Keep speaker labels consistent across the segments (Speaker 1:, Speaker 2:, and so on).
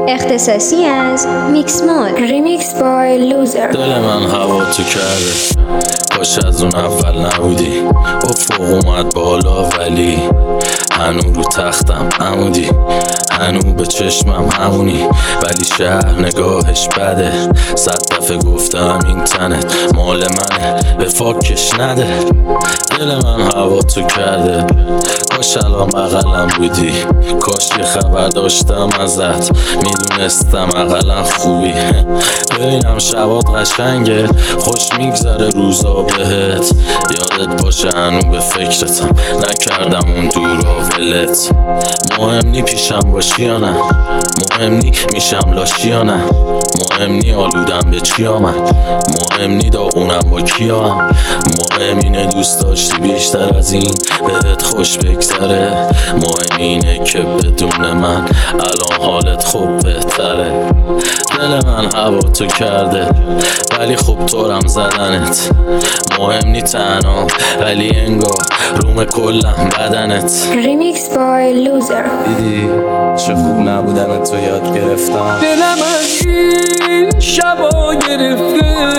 Speaker 1: اختصاصی از میکس مود ریمیکس بای لوزر.
Speaker 2: دل من هوا تو کرده، کاش از اون اول نبودی. افق اومد بالا ولی هنو رو تختم عمودی، هنو به چشمم همونی، ولی شهر نگاهش بده. 100 دفعه گفتم این تنت مال منه، به فاکش نده. دل من هوا تو کرده، کاش الان بغلم بودی، کاش یه خبر داشتم ازت، میدونستم اقلا خوبی. ببینم شبات قشنگه، خوش میگذره روزا بهت، یادت باشه هنو به فکرتم، نکردم اون دورا ولت. مهم نی پیشم باشی یا نه، مهم نی میشم لاشی یا نه، مهم نی آلودم به چی آمد، مهم نی داغونم با کیام، مهم اینه دوست داشتی بیشتر از این بهت خوش بگذره، مهم اینه که بدون من الان حالت خوب بهتره. دل من هوا تو کرده ولی خوب طورم زدنت، مهم نی تنها ولی انگار روم کلم بدنت.
Speaker 1: ریمیکس بای لوزر.
Speaker 2: دیدی چه خوب نبودن تو یاد گرفتم.
Speaker 3: دلم از این شبا گرفته،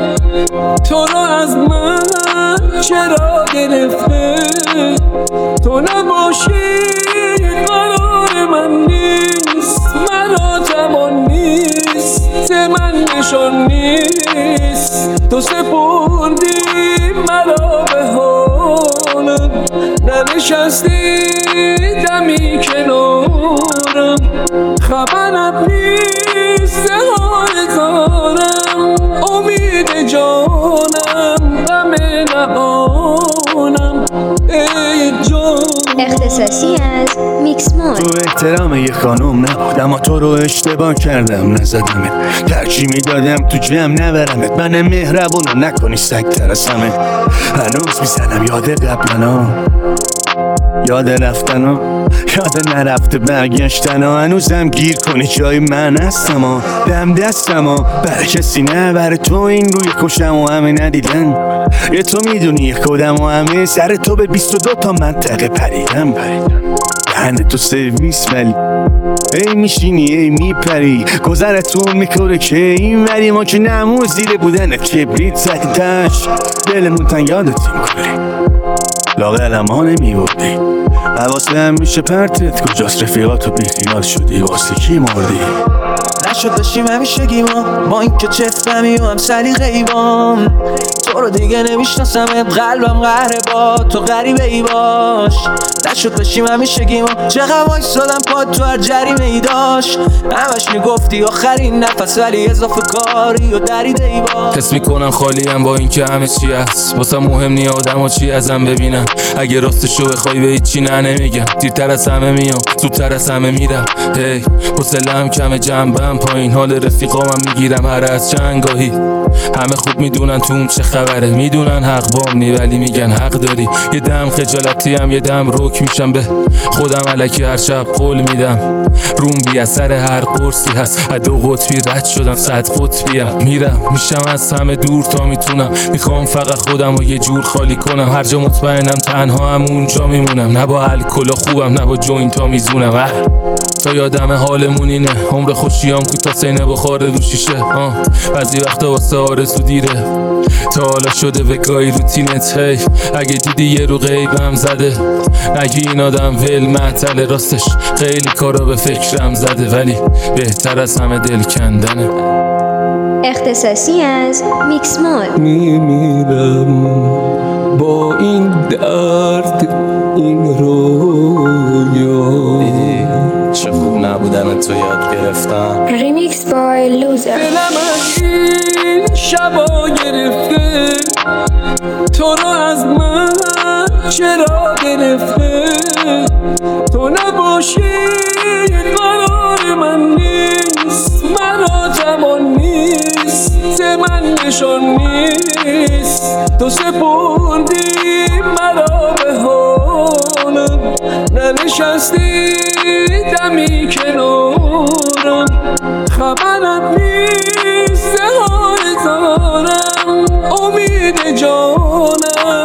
Speaker 3: تو رو از من چرا گرفته، تو نباشی قرار من نیست، مرا توان نیست، من نشان نیست، تو سپردی مرا به حالم، ننشستی دمی کنارم، خبرم نیست حال دارم، امید جانم غم نهانم ای جان.
Speaker 1: اختصاصی از میکس مود.
Speaker 4: تو احترام یه خانوم نبود، اما تو رو اشتباه کردم نزدمت، ترجیح میدادم تو جمع نبرمت، من مهربونو نکنی سگ ترسمه. هنوز میزنم یاد قبلنا، یاد رفتنا، یاد نرفته برگشتنا، هنوزم گیر کنی جای من هستم، دم دستم برای کسی نه، برای تو این روی کشم و همه ندیدن، یه تو میدونی یک کدم و همه سر تو به 22 تا منطقه پریدم. دهن تو سرویس ولی ای میشینی ای میپری، گذرتون میکنه که این ولی ما که نمون زیر بودنت کبریت زدی تش، دلمون تن یادت میکنی لاغرم ها نمیبردی، حواسم میشه پرتت کجاست، رفیقاتو بیخیال شدی واسه کی مردی.
Speaker 3: نشد داشتیم همیشگی با این که چفتمی و هم سلیقه‌ای بام، تو رو دیگه نمیشناسمت، قلبم قهره با تو غریبه ای باش. نشد داشتیم همیشگی چقدر وایسادم پاد تو هر جریمه ای داشت، همش میگفتی آخرین نفس ولی اضافه کاری و دریده ای باش.
Speaker 5: حس میکنم خالیم با این که همه چی هست، واسه مهم نی آدم ها چی ازم ببینن، اگه راستشو بخوای به هیچی نه نمیگم، دیرتر از همه میام زودتر از همه میرم، هی حوصله‌ام کم جنبم پایین، حال رفیقامم میگیرم هر از چندگاهی، همه خوب میدونن توم چه خبره، میدونن حق بام نی ولی میگن حق داری، یه دم خجالتی هم یه دم روک میشم به خودم، الکی هر شب قول میدم روم بی اثر هر قرصی هست، از 2 قطبی رد شدم 100 قطبیم، میرم میشم از همه دور تا میتونم، میخوام فقط خودم رو یه جور خالی کنم، هر جا مطمئنم تنها هم اونجا میمونم، نه با الکل خوبم نه با جوینت ها میزونم، تا یادم حالمون اینه، عمر خوشیام کوتاه سینه بخاره رو شیشه، بعضی وقتا واسه آرزو دیره، تا حالا شده به گاهی روتینت، هی اگه دیدی یه رو غیبم زده، نگی این آدم ول معطله، راستش خیلی کارا به فکرم زده، ولی بهتر از همه دل کندنه.
Speaker 1: اختصاصی از میکس مود.
Speaker 3: میمیرم با این درد این رویا،
Speaker 2: چه خوب نبودن تو یاد گرفتم.
Speaker 1: ریمیکس بای لوزر.
Speaker 3: دلم از این شبا گرفته، تو رو از من چرا گرفته، تو نباشی قرار من نیست، مرا توان نیست، من نشان نیست، تو سپردی مرا به حالم، ننشستی دمی کنارم، خبرم نیست حال دارم، امید جانم